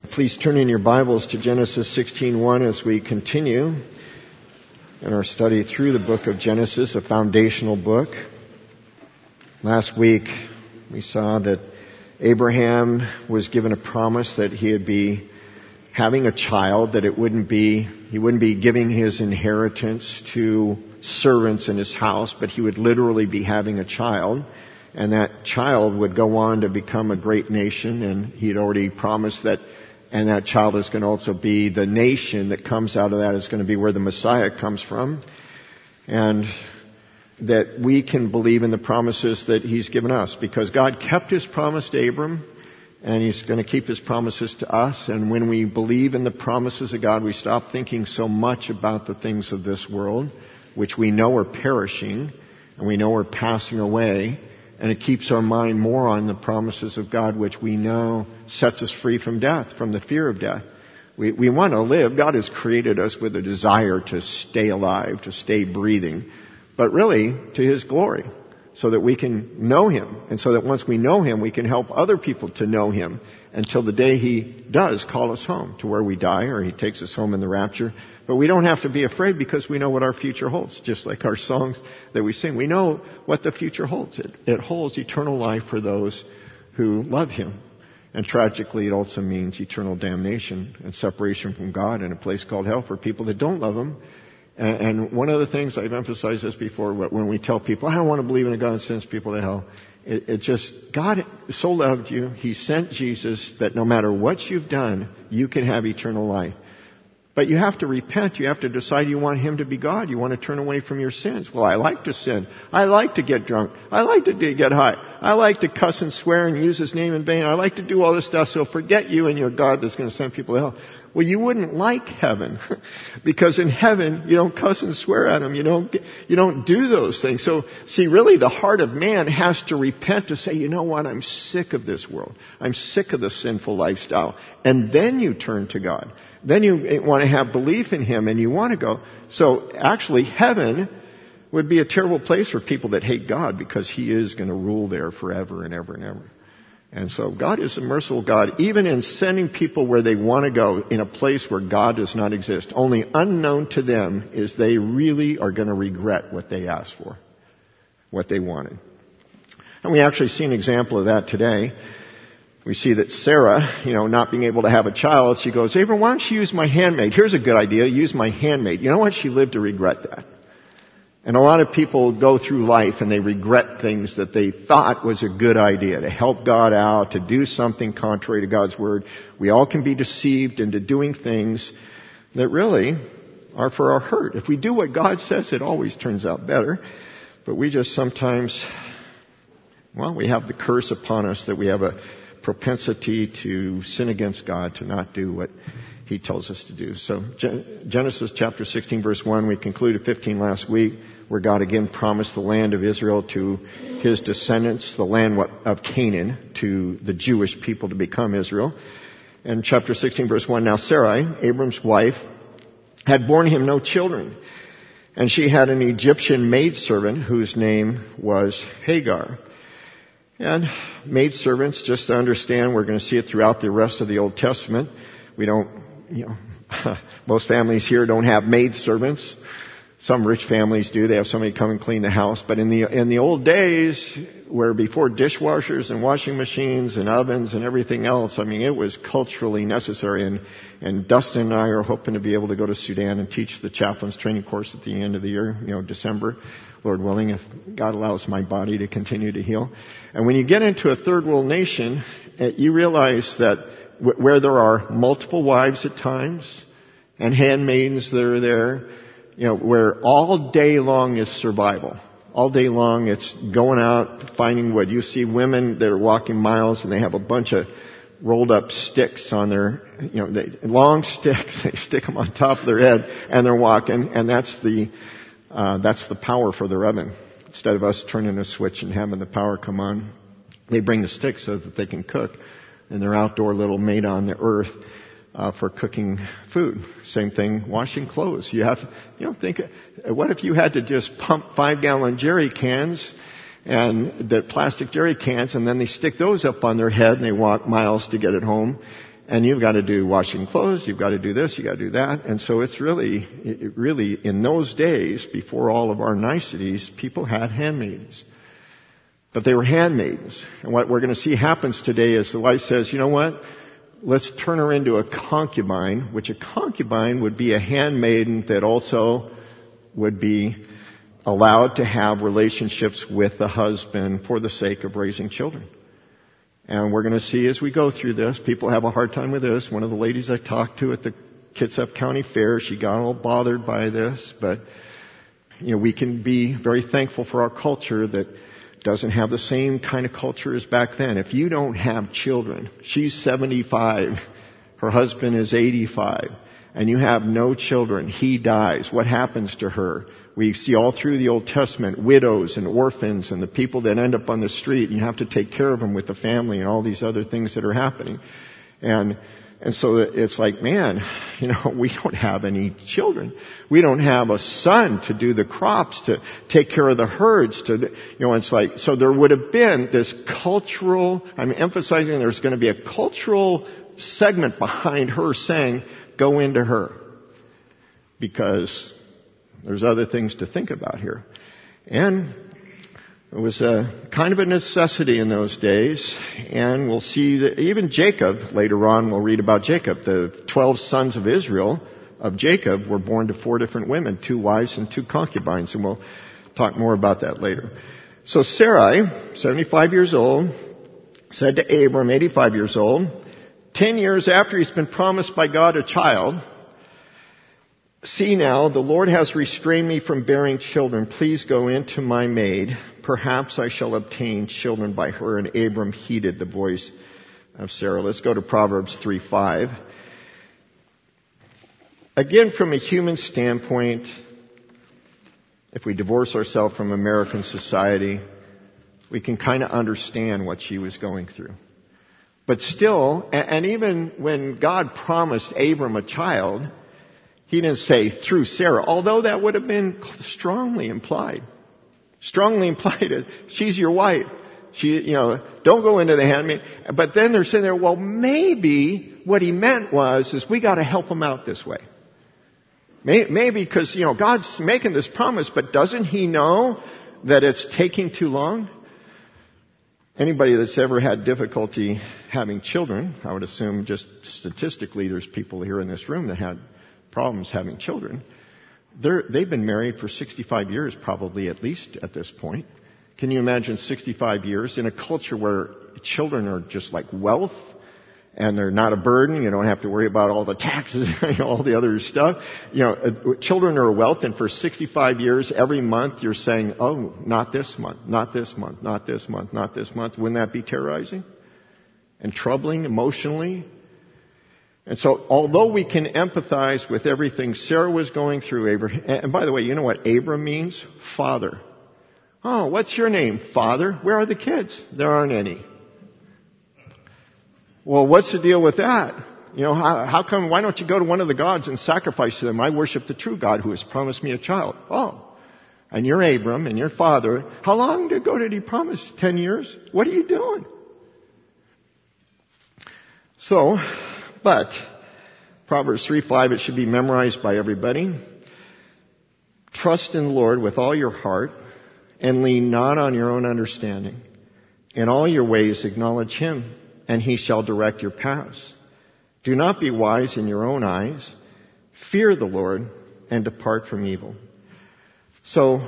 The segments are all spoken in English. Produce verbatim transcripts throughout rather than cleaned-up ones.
Please turn in your Bibles to Genesis sixteen one as we continue in our study through the book of Genesis, a foundational book. Last week we saw that Abraham was given a promise that he'd be having a child, that it wouldn't be, he wouldn't be giving his inheritance to servants in his house, but he would literally be having a child. And that child would go on to become a great nation, and he'd already promised that, and that child is going to also be the nation that comes out of that is going to be where the Messiah comes from. And that we can believe in the promises that he's given us, because God kept his promise to Abram, and he's going to keep his promises to us. And when we believe in the promises of God, we stop thinking so much about the things of this world, which we know are perishing, and we know are passing away. And it keeps our mind more on the promises of God, which we know sets us free from death, from the fear of death. We, we want to live. God has created us with a desire to stay alive, to stay breathing, but really to his glory, so that we can know him. And so that once we know him, we can help other people to know him until the day he does call us home to where we die, or he takes us home in the rapture. But we don't have to be afraid, because we know what our future holds. Just like our songs that we sing, we know what the future holds. It, it holds eternal life for those who love him. And tragically, it also means eternal damnation and separation from God in a place called hell for people that don't love him. And, and one of the things, I've emphasized this before, when we tell people, I don't want to believe in a God that sends people to hell. It, it just, God so loved you, he sent Jesus, that no matter what you've done, you can have eternal life. But you have to repent. You have to decide you want him to be God. You want to turn away from your sins. Well, I like to sin. I like to get drunk. I like to get high. I like to cuss and swear and use his name in vain. I like to do all this stuff. So forget you and your God that's going to send people to hell. Well, you wouldn't like heaven, because in heaven you don't cuss and swear at him. You don't you don't do those things. So see, really the heart of man has to repent, to say, you know what, I'm sick of this world. I'm sick of the sinful lifestyle. And then you turn to God. Then you want to have belief in him, and you want to go. So actually, heaven would be a terrible place for people that hate God, because he is going to rule there forever and ever and ever. And so God is a merciful God, even in sending people where they want to go, in a place where God does not exist. Only unknown to them is they really are going to regret what they asked for, what they wanted. And we actually see an example of that today. We see that Sarah, you know, not being able to have a child, she goes, Abram, why don't you use my handmaid? Here's a good idea, use my handmaid. You know what? She lived to regret that. And a lot of people go through life and they regret things that they thought was a good idea, to help God out, to do something contrary to God's word. We all can be deceived into doing things that really are for our hurt. If we do what God says, it always turns out better. But we just sometimes, well, we have the curse upon us that we have a propensity to sin against God, to not do what he tells us to do. So Genesis chapter sixteen verse one, we concluded fifteen last week, where God again promised the land of Israel to his descendants, the land of Canaan to the Jewish people to become Israel. And chapter sixteen verse one, now Sarai, Abram's wife, had borne him no children, and she had an Egyptian maidservant whose name was Hagar. And maidservants, just to understand, we're going to see it throughout the rest of the Old Testament. We don't, you know, most families here don't have maidservants. Some rich families do. They have somebody come and clean the house. But in the in the old days, where before dishwashers and washing machines and ovens and everything else, I mean, it was culturally necessary. And, and Dustin and I are hoping to be able to go to Sudan and teach the chaplain's training course at the end of the year, you know, December, Lord willing, if God allows my body to continue to heal. And when you get into a third world nation, you realize that where there are multiple wives at times and handmaidens that are there, you know, where all day long is survival. All day long it's going out, finding wood. You see women that are walking miles and they have a bunch of rolled up sticks on their, you know, they, long sticks. They stick them on top of their head and they're walking, and that's the, uh, that's the power for their oven. Instead of us turning a switch and having the power come on, they bring the sticks so that they can cook. And they're outdoor little made on the earth uh, for cooking food. Same thing, washing clothes. You have, to, you know, think, what if you had to just pump five gallon jerry cans and the plastic jerry cans, and then they stick those up on their head and they walk miles to get it home. And you've got to do washing clothes, you've got to do this, you've got to do that. And so it's really, it really, in those days, before all of our niceties, people had handmaidens. But they were handmaidens. And what we're going to see happens today is the wife says, you know what? Let's turn her into a concubine, which a concubine would be a handmaiden that also would be allowed to have relationships with the husband for the sake of raising children. And we're going to see as we go through this, people have a hard time with this. One of the ladies I talked to at the Kitsap County Fair, she got all bothered by this. But, you know, we can be very thankful for our culture that doesn't have the same kind of culture as back then. If you don't have children, she's seventy-five, her husband is eighty-five, and you have no children, he dies. What happens to her? We see all through the Old Testament widows and orphans and the people that end up on the street, and you have to take care of them with the family and all these other things that are happening. And and so it's like, man, you know, we don't have any children. We don't have a son to do the crops, to take care of the herds, to, you know, it's like, so there would have been this cultural, I'm emphasizing there's going to be a cultural segment behind her saying, go into her. Because there's other things to think about here. And it was a kind of a necessity in those days. And we'll see that even Jacob, later on we'll read about Jacob. The twelve sons of Israel, of Jacob, were born to four different women, two wives and two concubines. And we'll talk more about that later. So Sarai, seventy-five years old, said to Abram, eighty-five years old, ten years after he's been promised by God a child, see now, the Lord has restrained me from bearing children. Please go into my maid. Perhaps I shall obtain children by her. And Abram heeded the voice of Sarah. Let's go to Proverbs three five. Again, from a human standpoint, if we divorce ourselves from American society, we can kind of understand what she was going through. But still, and even when God promised Abram a child, he didn't say through Sarah, although that would have been strongly implied. Strongly implied. She's your wife. She, you know, don't go into the handmaid. But then they're saying there, well, maybe what he meant was, is we got to help him out this way. Maybe because, you know, God's making this promise, but doesn't he know that it's taking too long? Anybody that's ever had difficulty having children, I would assume just statistically there's people here in this room that had problems having children. They're, they've been married for sixty-five years probably at least at this point. Can you imagine sixty-five years in a culture where children are just like wealth and they're not a burden? You don't have to worry about all the taxes and all the other stuff. You know, uh, children are a wealth, and for sixty-five years every month you're saying, oh, not this month, not this month, not this month, not this month. Wouldn't that be terrorizing and troubling emotionally? And so, although we can empathize with everything Sarah was going through, Abraham, and by the way, you know what Abram means? Father. Oh, what's your name? Father. Where are the kids? There aren't any. Well, what's the deal with that? You know, how, how come, why don't you go to one of the gods and sacrifice to them? I worship the true God who has promised me a child. Oh, and you're Abram and you're father. How long ago did he promise? Ten years? What are you doing? So, but Proverbs three five, it should be memorized by everybody. Trust in the Lord with all your heart and lean not on your own understanding. In all your ways acknowledge him, and he shall direct your paths. Do not be wise in your own eyes. Fear the Lord and depart from evil. So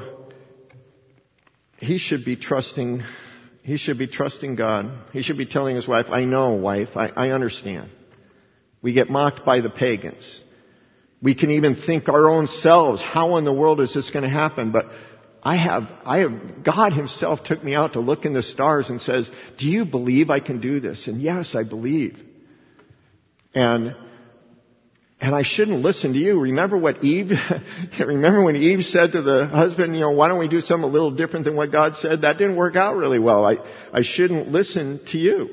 he should be trusting, he should be trusting God. He should be telling his wife, I know, wife, I, I understand. We get mocked by the pagans. We can even think our own selves, how in the world is this going to happen? But I have, I have, God himself took me out to look in the stars and says, do you believe I can do this? And yes, I believe. And, and I shouldn't listen to you. Remember what Eve, remember when Eve said to the husband, you know, why don't we do something a little different than what God said? That didn't work out really well. I, I shouldn't listen to you.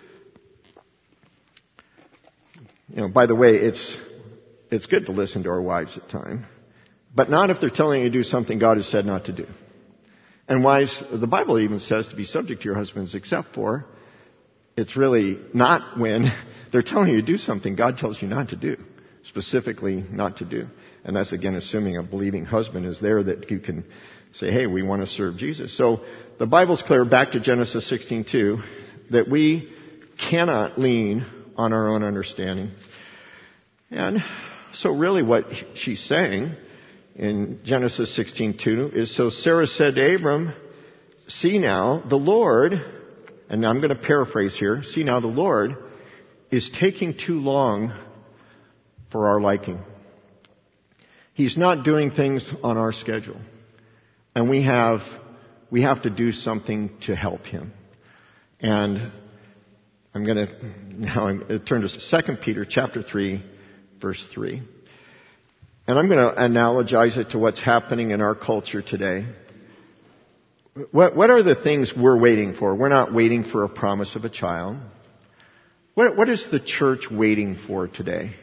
You know, by the way, it's, it's good to listen to our wives at times, but not if they're telling you to do something God has said not to do. And wives, the Bible even says to be subject to your husbands, except for it's really not when they're telling you to do something God tells you not to do, specifically not to do. And that's, again, assuming a believing husband is there that you can say, hey, we want to serve Jesus. So the Bible's clear, back to Genesis sixteen two, that we cannot lean on our own understanding. And so really what she's saying in Genesis sixteen two is, so Sarah said to Abram, see now, the Lord, and I'm going to paraphrase here, see now, the Lord is taking too long for our liking. He's not doing things on our schedule. And we have, we have to do something to help him. And I'm going to now I'm going to turn to Second Peter chapter three, verse three. And I'm going to analogize it to what's happening in our culture today. What, what are the things we're waiting for? We're not waiting for a promise of a child. What, what is the church waiting for today?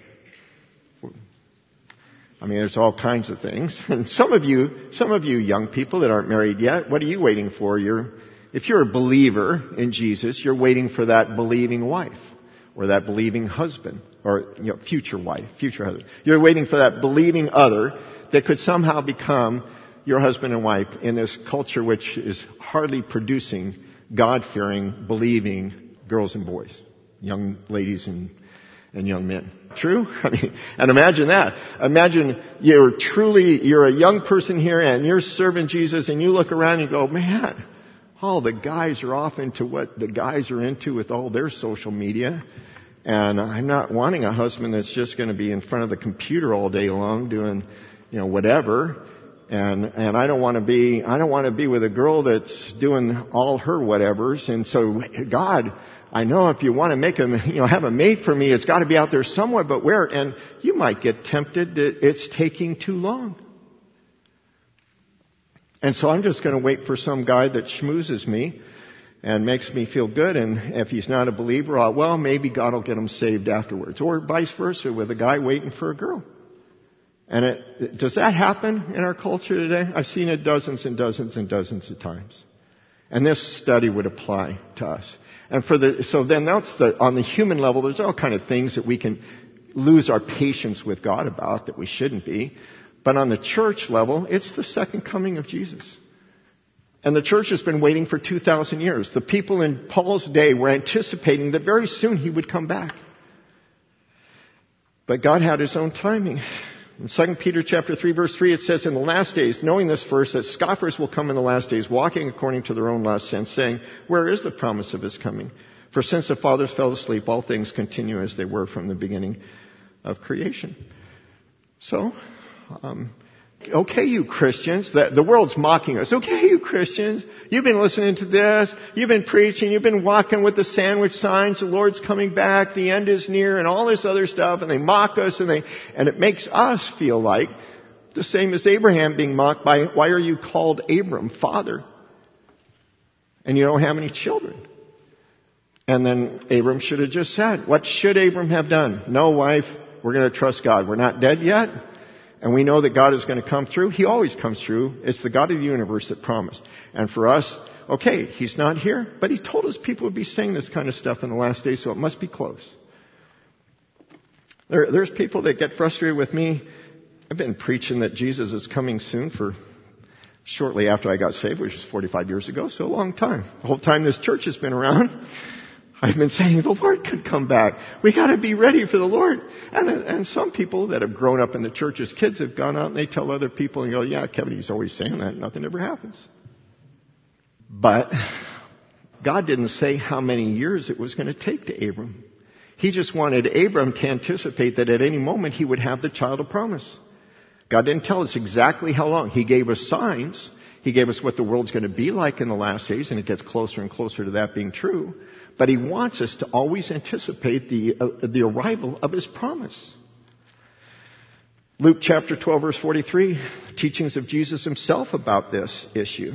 I mean, there's all kinds of things. And some of you, some of you young people that aren't married yet, what are you waiting for? You're, if you're a believer in Jesus, you're waiting for that believing wife or that believing husband or, you know, future wife, future husband. You're waiting for that believing other that could somehow become your husband and wife in this culture which is hardly producing God-fearing, believing girls and boys, young ladies and and young men. True? I mean, and imagine that. Imagine you're truly, you're a young person here and you're serving Jesus and you look around and you go, man, all the guys are off into what the guys are into with all their social media. And I'm not wanting a husband that's just going to be in front of the computer all day long doing, you know, whatever. And, and I don't want to be, I don't want to be with a girl that's doing all her whatevers. And so, God, I know if you want to make a, you know, have a mate for me, it's got to be out there somewhere, but where? And you might get tempted that it's taking too long. And so I'm just going to wait for some guy that schmoozes me and makes me feel good. And if he's not a believer, I'll, well, maybe God will get him saved afterwards. Or vice versa with a guy waiting for a girl. And it, does that happen in our culture today? I've seen it dozens and dozens and dozens of times. And this study would apply to us. And for the, so then that's the, on the human level, there's all kind of things that we can lose our patience with God about that we shouldn't be. But on the church level, it's the second coming of Jesus. And the church has been waiting for two thousand years. The people in Paul's day were anticipating that very soon he would come back. But God had his own timing. In Second Peter chapter three, verse three, it says, in the last days, knowing this verse, that scoffers will come in the last days, walking according to their own lust sense, saying, where is the promise of his coming? For since the fathers fell asleep, all things continue as they were from the beginning of creation. So, um, okay, you Christians, the, the world's mocking us. Okay, you Christians, you've been listening to this, you've been preaching, you've been walking with the sandwich signs, the Lord's coming back, the end is near, and all this other stuff, and they mock us, and they, and it makes us feel like the same as Abraham being mocked by, why are you called Abram, father? And you don't have any children. And then Abram should have just said, what should Abram have done? No, wife, we're going to trust God. We're not dead yet. And we know that God is going to come through. He always comes through. It's the God of the universe that promised. And for us, okay, he's not here, but he told us people would be saying this kind of stuff in the last days, so it must be close. There, there's people that get frustrated with me. I've been preaching that Jesus is coming soon for shortly after I got saved, which was forty-five years ago, so a long time. The whole time this church has been around, I've been saying the Lord could come back. We got to be ready for the Lord. And, and some people that have grown up in the church as kids have gone out and they tell other people and go, yeah, Kevin, he's always saying that. Nothing ever happens. But God didn't say how many years it was going to take to Abram. He just wanted Abram to anticipate that at any moment he would have the child of promise. God didn't tell us exactly how long. He gave us signs. He gave us what the world's going to be like in the last days, and it gets closer and closer to that being true. But he wants us to always anticipate the uh, the arrival of his promise. Luke chapter twelve, verse forty-three, teachings of Jesus himself about this issue.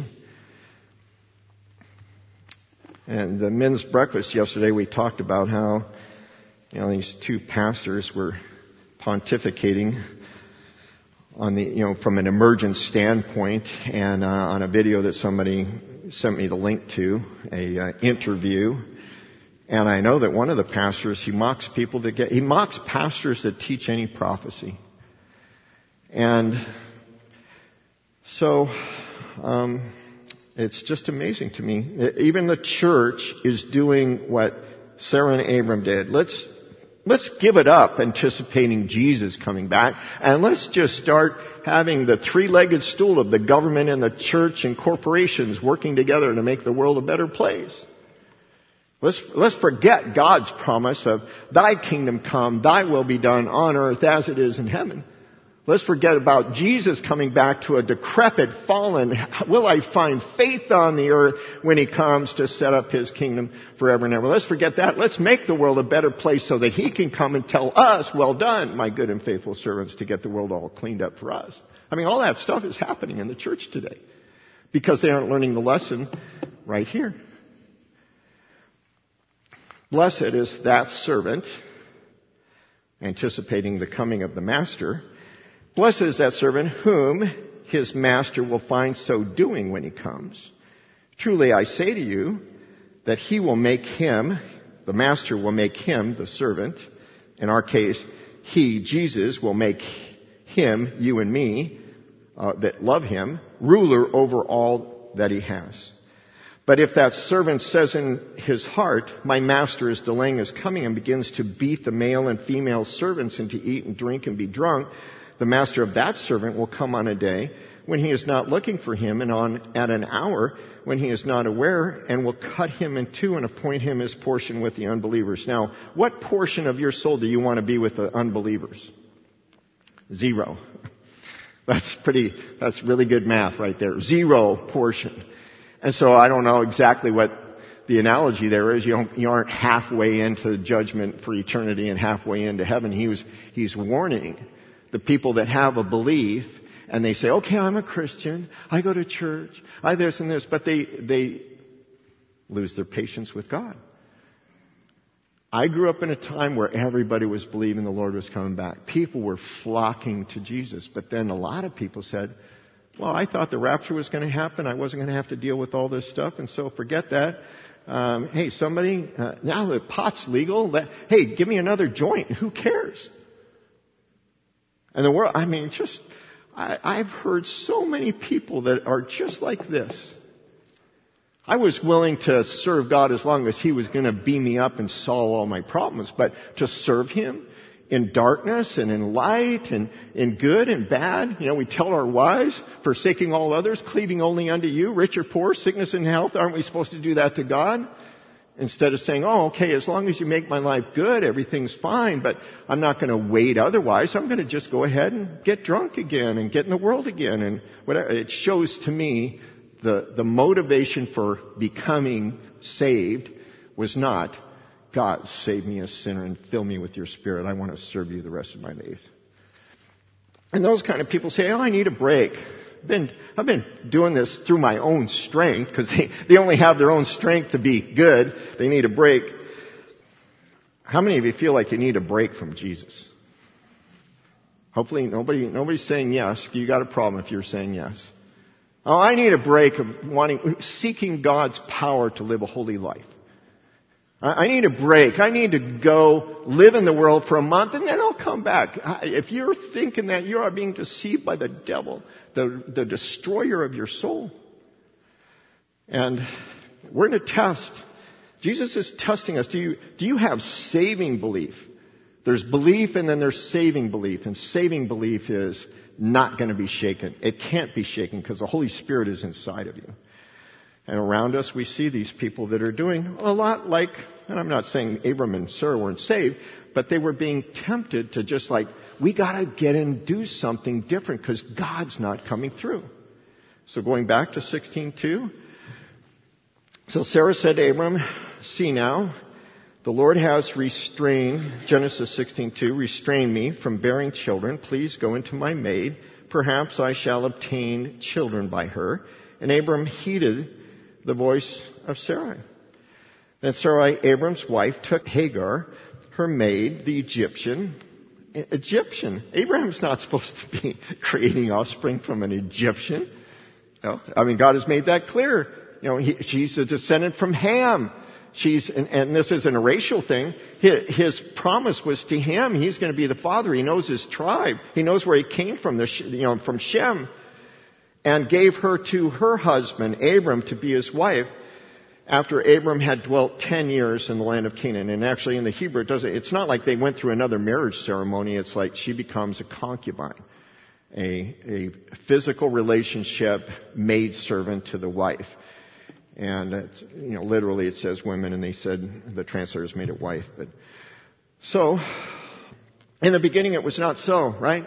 And the men's breakfast yesterday, we talked about how, you know, these two pastors were pontificating on the, you know, from an emergent standpoint, and uh, on a video that somebody sent me the link to, a uh, interview. And I know that one of the pastors, he mocks people that get, he mocks pastors that teach any prophecy. And so, um, it's just amazing to me. Even the church is doing what Sarah and Abram did. Let's, let's give it up anticipating Jesus coming back, and let's just start having the three-legged stool of the government and the church and corporations working together to make the world a better place. Let's, let's forget God's promise of thy kingdom come, thy will be done on earth as it is in heaven. Let's forget about Jesus coming back to a decrepit, fallen, will I find faith on the earth when he comes to set up his kingdom forever and ever. Let's forget that. Let's make the world a better place so that he can come and tell us, well done, my good and faithful servants, to get the world all cleaned up for us. I mean, all that stuff is happening in the church today because they aren't learning the lesson right here. Blessed is that servant, anticipating the coming of the master. Blessed is that servant whom his master will find so doing when he comes. Truly I say to you that he will make him, the master will make him, the servant, in our case, he, Jesus, will make him, you and me, uh, that love him, ruler over all that he has. But if that servant says in his heart, my master is delaying his coming, and begins to beat the male and female servants and to eat and drink and be drunk, the master of that servant will come on a day when he is not looking for him, and on at an hour when he is not aware, and will cut him in two and appoint him his portion with the unbelievers. Now, what portion of your soul do you want to be with the unbelievers? Zero. That's pretty, that's really good math right there. Zero portion. And so I don't know exactly what the analogy there is. You don't, you aren't halfway into the judgment for eternity and halfway into heaven. He was, he's warning the people that have a belief and they say, okay, I'm a Christian. I go to church. I this and this. But they, they lose their patience with God. I grew up in a time where everybody was believing the Lord was coming back. People were flocking to Jesus. But then a lot of people said, well, I thought the rapture was going to happen. I wasn't going to have to deal with all this stuff. And so forget that. Um, hey, somebody, uh, now that pot's legal, that, hey, give me another joint. Who cares? And the world, I mean, just, I, I've heard so many people that are just like this. I was willing to serve God as long as he was going to beam me up and solve all my problems. But to serve him in darkness and in light and in good and bad. You know, we tell our wives, forsaking all others, cleaving only unto you, rich or poor, sickness and health. Aren't we supposed to do that to God? Instead of saying, oh, okay, as long as you make my life good, everything's fine, but I'm not going to wait otherwise. I'm going to just go ahead and get drunk again and get in the world again. And whatever. It shows to me the, the motivation for becoming saved was not, God, save me a sinner and fill me with your spirit. I want to serve you the rest of my days. And those kind of people say, oh, I need a break. I've been, I've been doing this through my own strength because they, they only have their own strength to be good. They need a break. How many of you feel like you need a break from Jesus? Hopefully nobody, nobody's saying yes. You got a problem if you're saying yes. Oh, I need a break of wanting, seeking God's power to live a holy life. I need a break. I need to go live in the world for a month and then I'll come back. If you're thinking that, you are being deceived by the devil, the, the destroyer of your soul. And we're in a test. Jesus is testing us. Do you, do you have saving belief? There's belief and then there's saving belief. And saving belief is not going to be shaken. It can't be shaken because the Holy Spirit is inside of you. And around us, we see these people that are doing a lot like, and I'm not saying Abram and Sarah weren't saved, but they were being tempted to just like, we got to get in and do something different because God's not coming through. So going back to sixteen two. So Sarah said to Abram, see now, the Lord has restrained, Genesis sixteen two, restrained me from bearing children. Please go into my maid. Perhaps I shall obtain children by her. And Abram heeded the voice of Sarai. Then Sarai, Abram's wife, took Hagar, her maid, the Egyptian. Egyptian. Abraham's not supposed to be creating offspring from an Egyptian. No. I mean, God has made that clear. You know, he, she's a descendant from Ham. She's, and, and this isn't a racial thing. His, his promise was to him. He's going to be the father. He knows his tribe. He knows where he came from, the, you know, from Shem. And gave her to her husband, Abram, to be his wife, after Abram had dwelt ten years in the land of Canaan. And actually in the Hebrew, it doesn't, it's not like they went through another marriage ceremony. It's like she becomes a concubine, a, a physical relationship maidservant to the wife. And, it's, you know, literally it says women, and they said, the translators made it wife. But so, in the beginning it was not so, right?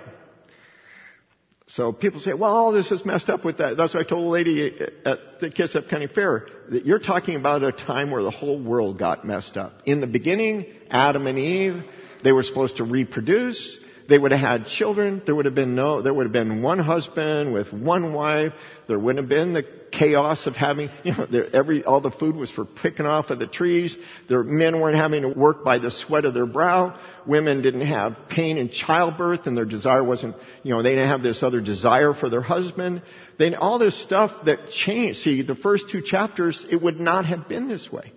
So people say, well, all this is messed up with that. That's what I told a lady at the Kitsap County Fair. That you're talking about a time where the whole world got messed up. In the beginning, Adam and Eve, they were supposed to reproduce. They would have had children. There would have been no, there would have been one husband with one wife. There wouldn't have been the chaos of having, you know, there, every, all the food was for picking off of the trees. Their men weren't having to work by the sweat of their brow. Women didn't have pain in childbirth, and their desire wasn't, you know, they didn't have this other desire for their husband. Then all this stuff that changed. See, the first two chapters, it would not have been this way.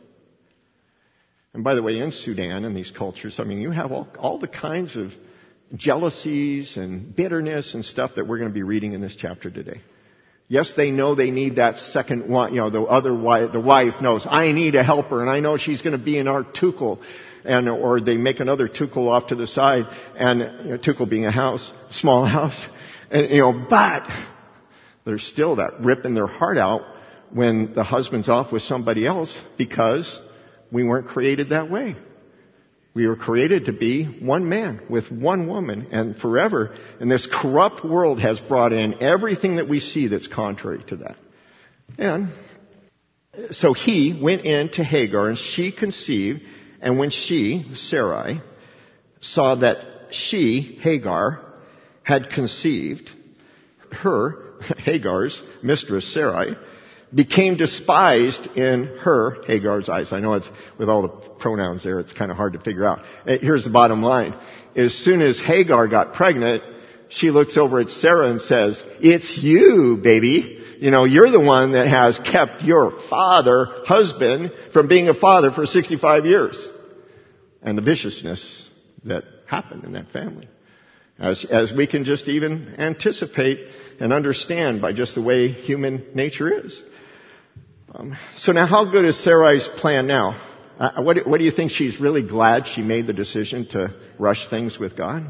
And by the way, in Sudan and these cultures, I mean, you have all, all the kinds of jealousies and bitterness and stuff that we're going to be reading in this chapter today. Yes, they know they need that second one, you know, the other wife, the wife knows, I need a helper, and I know she's going to be in our tukul. And, or they make another tukul off to the side, and, you know, tukul being a house, small house. And, you know, but there's still that ripping their heart out when the husband's off with somebody else, because we weren't created that way. We were created to be one man with one woman and forever. And this corrupt world has brought in everything that we see that's contrary to that. And so he went in to Hagar, and she conceived. And when she, Sarai, saw that she, Hagar, had conceived, her, Hagar's mistress, Sarai, became despised in her, Hagar's eyes. I know it's, with all the pronouns there, it's kind of hard to figure out. Here's the bottom line. As soon as Hagar got pregnant, she looks over at Sarah and says, it's you, baby. You know, you're the one that has kept your father, husband, from being a father for sixty-five years. And the viciousness that happened in that family. As, as we can just even anticipate and understand by just the way human nature is. Um, so now how good is Sarai's plan now? Uh, what, what do you think? She's really glad she made the decision to rush things with God?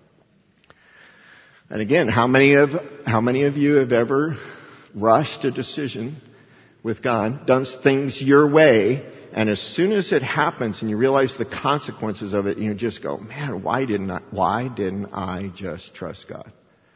And again, how many of, how many of you have ever rushed a decision with God, done things your way, and as soon as it happens and you realize the consequences of it, you just go, man, why didn't I, why didn't I just trust God?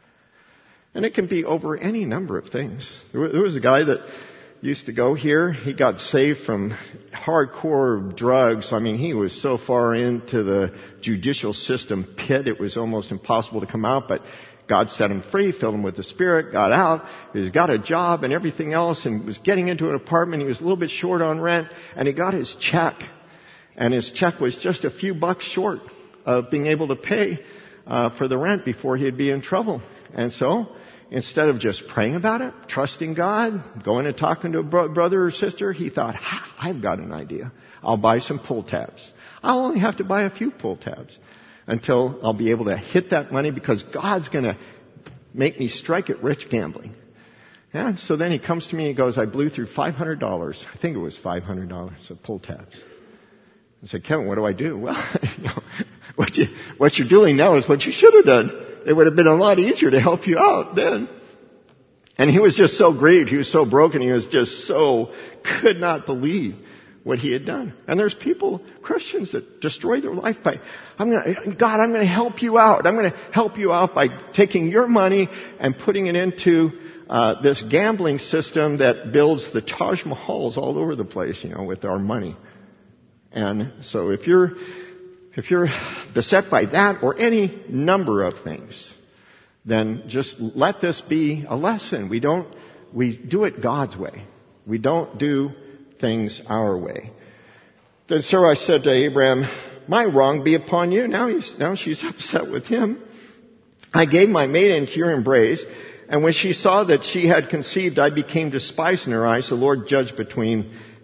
And it can be over any number of things. There was a guy that used to go here. He got saved from hardcore drugs. I mean, he was so far into the judicial system pit, it was almost impossible to come out, but God set him free, filled him with the Spirit, got out, he's got a job and everything else, and was getting into an apartment. He was a little bit short on rent, and he got his check. And his check was just a few bucks short of being able to pay uh, for the rent before he'd be in trouble. And so, instead of just praying about it, trusting God, going and talking to a bro- brother or sister, he thought, ha, I've got an idea. I'll buy some pull tabs. I'll only have to buy a few pull tabs until I'll be able to hit that money, because God's going to make me strike it rich gambling. And so then he comes to me and he goes, I blew through five hundred dollars. I think it was five hundred dollars of pull tabs. I said, Kevin, what do I do? Well, you know, what, you, what you're doing now is what you should have done. It would have been a lot easier to help you out then. And he was just so grieved. He was so broken. He was just so, could not believe what he had done. And there's people, Christians, that destroy their life by, I'm gonna, God, I'm going to help you out. I'm going to help you out by taking your money and putting it into uh, this gambling system that builds the Taj Mahals all over the place, you know, with our money. And so if you're, if you're beset by that or any number of things, then just let this be a lesson. We don't, we do it God's way. We don't do things our way. Then Sarai said to Abraham, my wrong be upon you. Now he's, now she's upset with him. I gave my maiden into your embrace, and when she saw that she had conceived, I became despised in her eyes. The Lord judged between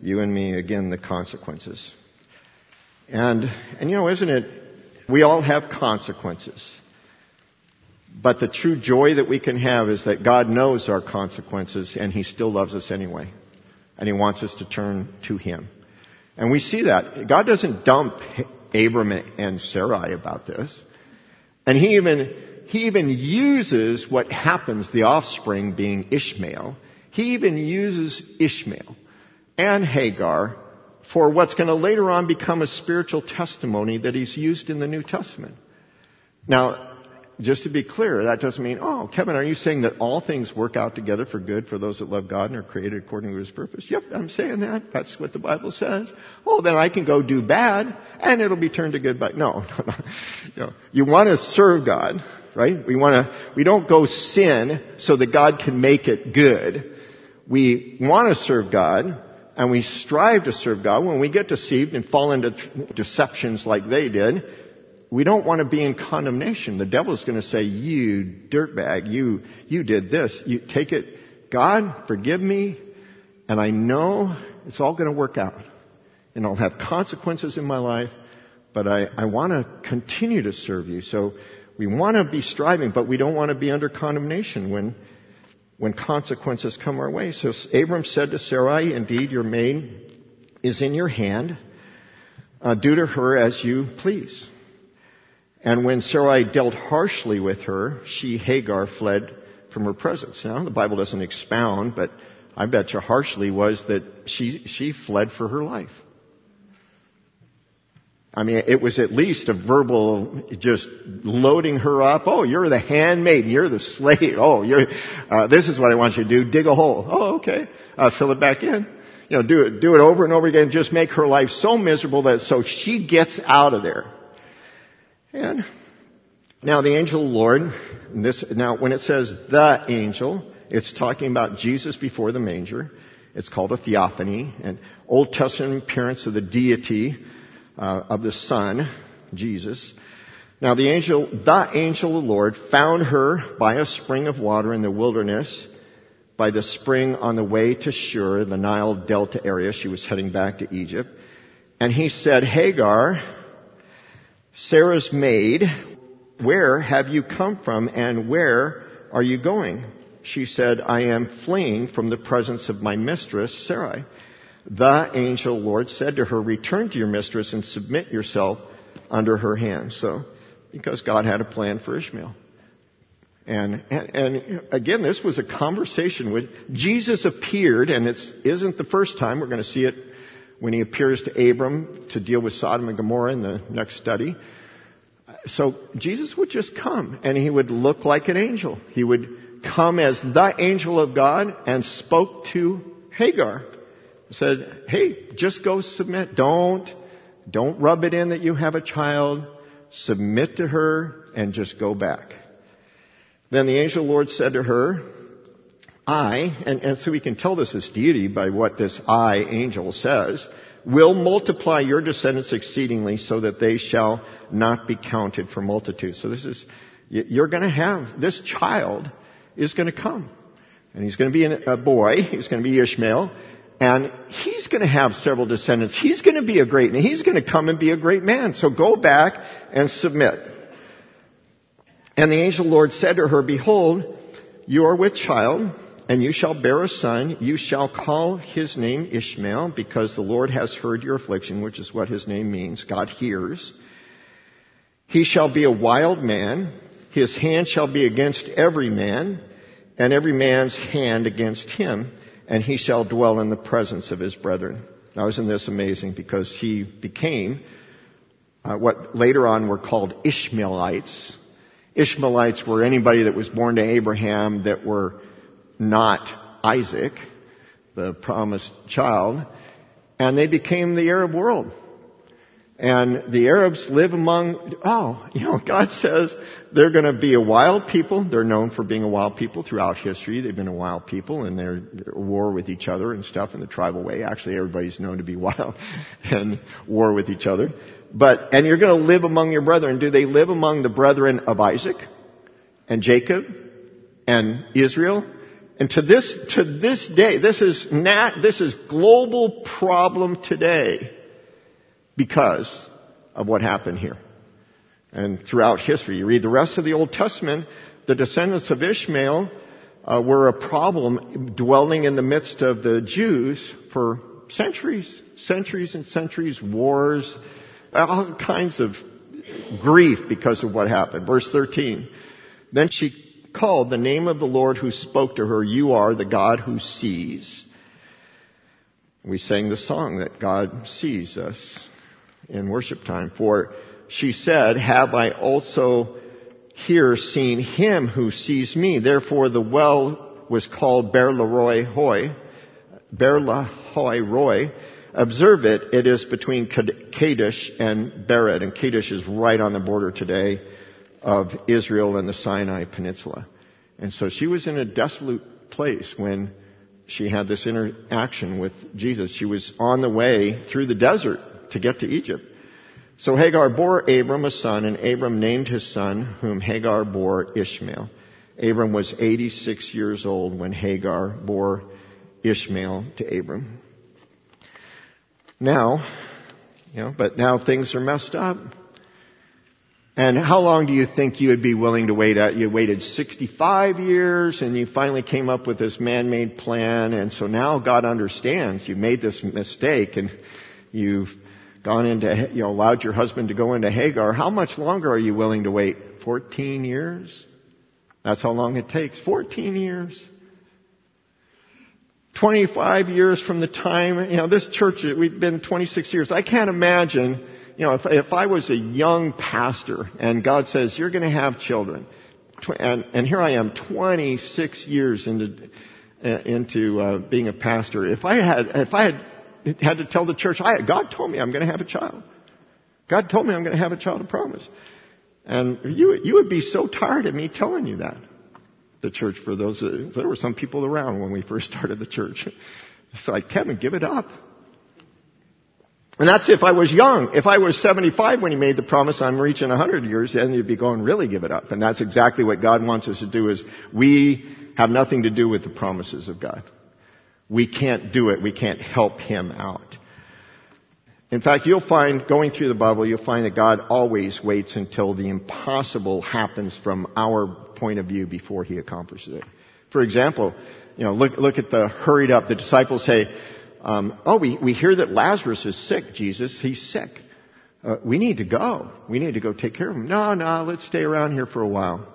you and me, again, the consequences. And, and you know, isn't it, we all have consequences. But the true joy that we can have is that God knows our consequences and He still loves us anyway. And He wants us to turn to Him. And we see that. God doesn't dump Abram and Sarai about this. And He even, He even uses what happens, the offspring being Ishmael. He even uses Ishmael and Hagar for what's going to later on become a spiritual testimony that He's used in the New Testament. Now, just to be clear, that doesn't mean, oh, Kevin, are you saying that all things work out together for good for those that love God and are created according to His purpose? Yep, I'm saying that. That's what the Bible says. Oh, then I can go do bad and it'll be turned to good. But no, no, no. You know, you want to serve God, right? We want to, we don't go sin so that God can make it good. We want to serve God and we strive to serve God. When we get deceived and fall into deceptions like they did, we don't want to be in condemnation. The devil's going to say, you dirtbag, you, you did this. You take it, God, forgive me, and I know it's all going to work out. And I'll have consequences in my life, but I, I want to continue to serve you. So we want to be striving, but we don't want to be under condemnation when, when consequences come our way. So Abram said to Sarai, indeed, your maid is in your hand. Uh, do to her as you please. And when Sarai dealt harshly with her, she, Hagar, fled from her presence. Now, the Bible doesn't expound, but I bet you harshly was that she, she fled for her life. I mean, it was at least a verbal, just loading her up. Oh, you're the handmaid, you're the slave. Oh, you're, uh, this is what I want you to do. Dig a hole. Oh, okay. Uh, fill it back in. You know, do it, do it over and over again. Just make her life so miserable that so she gets out of there. And now the angel of the Lord, and this, now when it says the angel, it's talking about Jesus before the manger. It's called a theophany, an Old Testament appearance of the deity uh, of the Son, Jesus. Now the angel, the angel of the Lord found her by a spring of water in the wilderness, by the spring on the way to Shur, the Nile Delta area. She was heading back to Egypt. And he said, Hagar, Sarah's maid, where have you come from and where are you going? She said, I am fleeing from the presence of my mistress, Sarai. The angel Lord said to her, return to your mistress and submit yourself under her hand. So, because God had a plan for Ishmael. And, and, and again, this was a conversation with, Jesus appeared, and it isn't the first time. We're going to see it when he appears to Abram to deal with Sodom and Gomorrah in the next study. So Jesus would just come and he would look like an angel. He would come as the angel of God and spoke to Hagar. Said, hey, just go submit. Don't, don't rub it in that you have a child. Submit to her and just go back. Then the angel of the Lord said to her, I, and, and so we can tell this is deity by what this I, angel, says, will multiply your descendants exceedingly so that they shall not be counted for multitude. So this is, you're going to have, this child is going to come. And he's going to be a boy, he's going to be Ishmael, and he's going to have several descendants. He's going to be a great man. He's going to come and be a great man. So go back and submit. And the angel of the Lord said to her, behold, you are with child, and you shall bear a son. You shall call his name Ishmael, because the Lord has heard your affliction, which is what his name means. God hears. He shall be a wild man. His hand shall be against every man, and every man's hand against him. And he shall dwell in the presence of his brethren. Now, isn't this amazing? Because he became uh, what later on were called Ishmaelites. Ishmaelites were anybody that was born to Abraham that were not Isaac, the promised child, and they became the Arab world. And the Arabs live among, oh, you know, God says they're going to be a wild people. They're known for being a wild people throughout history. They've been a wild people, and they're, they're at war with each other and stuff in the tribal way. Actually, everybody's known to be wild and war with each other. But, and you're going to live among your brethren. Do they live among the brethren of Isaac and Jacob and Israel And to this, to this day, this is nat, this is global problem today because of what happened here. And throughout history, you read the rest of the Old Testament, the descendants of Ishmael uh, were a problem dwelling in the midst of the Jews for centuries, centuries and centuries, wars, all kinds of grief because of what happened. Verse thirteen. Then she called the name of the Lord who spoke to her, "You are the God who sees." We sang the song that God sees us in worship time. For she said, "Have I also here seen him who sees me?" Therefore the well was called Beer-lahai Roi. Beer-lahai Roi. Observe it, it is between Kadesh and Bered. And Kadesh is right on the border today of Israel and the Sinai Peninsula. And so she was in a desolate place when she had this interaction with Jesus. She was on the way through the desert to get to Egypt. So Hagar bore Abram a son, and Abram named his son, whom Hagar bore Ishmael. Abram was eighty-six years old when Hagar bore Ishmael to Abram. Now, you know, but now things are messed up. And how long do you think you would be willing to wait at? You waited sixty-five years and you finally came up with this man-made plan. And so now God understands you made this mistake and you've gone into, you know, allowed your husband to go into Hagar. How much longer are you willing to wait? fourteen years? That's how long it takes. fourteen years. twenty-five years from the time, you know, this church, we've been twenty-six years. I can't imagine, you know, if, if I was a young pastor and God says, you're going to have children, and, and here I am twenty-six years into, uh, into, uh, being a pastor. If I had, if I had had to tell the church, I, God told me I'm going to have a child. God told me I'm going to have a child of promise. And you, you would be so tired of me telling you that. The church, for those, uh, there were some people around when we first started the church. It's like, Kevin, give it up. And that's if I was young. If I was seventy-five when he made the promise, I'm reaching one hundred years, then you'd be going, really give it up. And that's exactly what God wants us to do, is we have nothing to do with the promises of God. We can't do it. We can't help him out. In fact, you'll find, going through the Bible, you'll find that God always waits until the impossible happens from our point of view before he accomplishes it. For example, you know, look, look at the hurried up. The disciples say, um, oh, we, we hear that Lazarus is sick, Jesus. He's sick. Uh, we need to go. We need to go take care of him. No, no, let's stay around here for a while.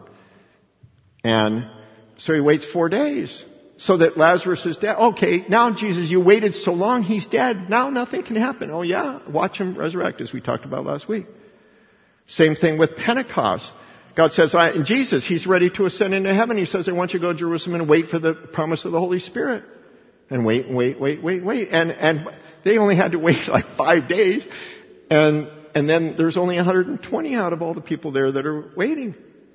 And so he waits four days. So that Lazarus is dead. Okay, now Jesus, you waited so long, he's dead. Now nothing can happen. Oh yeah, watch him resurrect, as we talked about last week. Same thing with Pentecost. God says, I, in Jesus, he's ready to ascend into heaven. He says, I want you to go to Jerusalem and wait for the promise of the Holy Spirit. And wait, wait, wait, wait, wait. And, and they only had to wait like five days. And, and then there's only one hundred twenty out of all the people there that are waiting.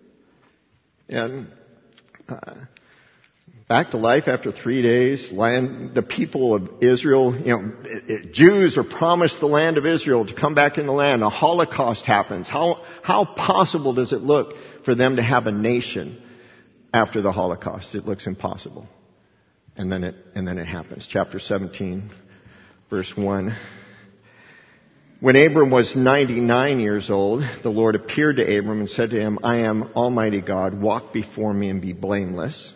And, uh, back to life after three days. Land, the people of Israel, you know, it, it, Jews are promised the land of Israel to come back in the land. A Holocaust happens. How, how possible does it look for them to have a nation after the Holocaust? It looks impossible. And then it, and then it happens. Chapter seventeen, verse one. When Abram was ninety-nine years old, the Lord appeared to Abram and said to him, I am Almighty God. Walk before me and be blameless.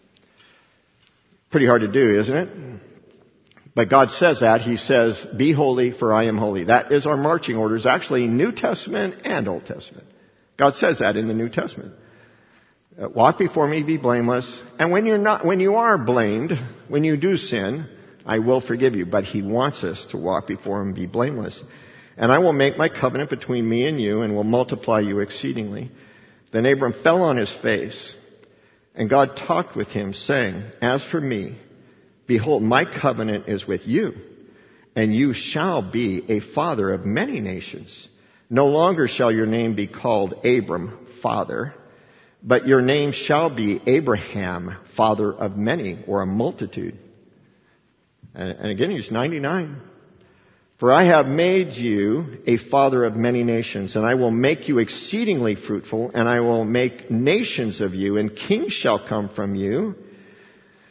Pretty hard to do, isn't it? But God says that. He says, be holy, for I am holy. That is our marching orders, actually New Testament and Old Testament. God says that in the New Testament. Uh, walk before me, be blameless. And when you're not, when you are blamed, when you do sin, I will forgive you. But he wants us to walk before him, be blameless. And I will make my covenant between me and you and will multiply you exceedingly. Then Abram fell on his face. And God talked with him, saying, as for me, behold, my covenant is with you, and you shall be a father of many nations. No longer shall your name be called Abram, father, but your name shall be Abraham, father of many, or a multitude. And, and again, he's ninety-nine. For I have made you a father of many nations, and I will make you exceedingly fruitful, and I will make nations of you, and kings shall come from you.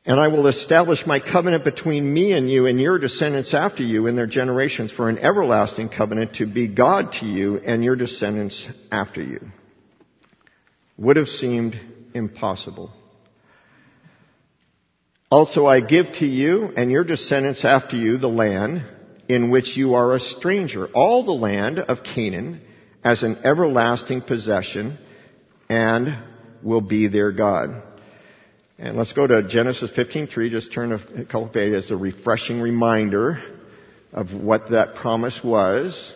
And I will establish my covenant between me and you and your descendants after you in their generations for an everlasting covenant to be God to you and your descendants after you. Would have seemed impossible. Also I give to you and your descendants after you the land in which you are a stranger, all the land of Canaan as an everlasting possession, and will be their God. And let's go to Genesis fifteen three. Just turn a couple pages as a refreshing reminder of what that promise was.